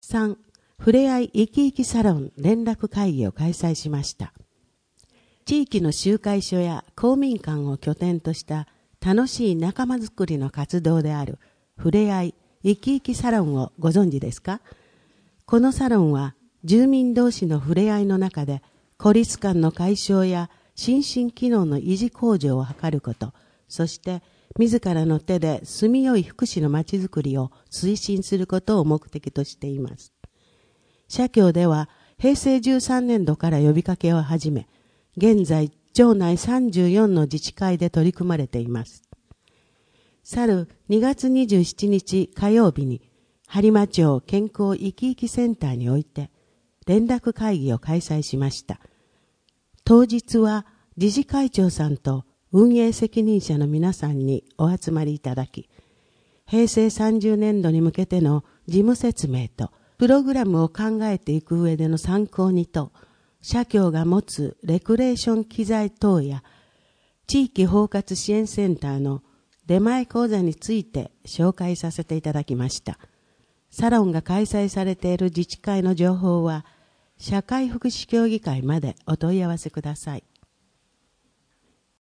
3、ふれあい生き生きサロン連絡会議を開催しました。地域の集会所や公民館を拠点とした楽しい仲間づくりの活動であるふれあい生き生きサロンをご存知ですか？このサロンは住民同士のふれあいの中で孤立感の解消や心身機能の維持向上を図ること、そして自らの手で住みよい福祉のまちづくりを推進することを目的としています。社協では平成13年度から呼びかけを始め、現在町内34の自治会で取り組まれています。去る2月27日火曜日に播磨町健康生き生きセンターにおいて連絡会議を開催しました。当日は理事会長さんと運営責任者の皆さんにお集まりいただき、平成30年度に向けての事務説明とプログラムを考えていく上での参考にと、社協が持つレクレーション機材等や地域包括支援センターの出前講座について紹介させていただきました。サロンが開催されている自治会の情報は社会福祉協議会までお問い合わせください。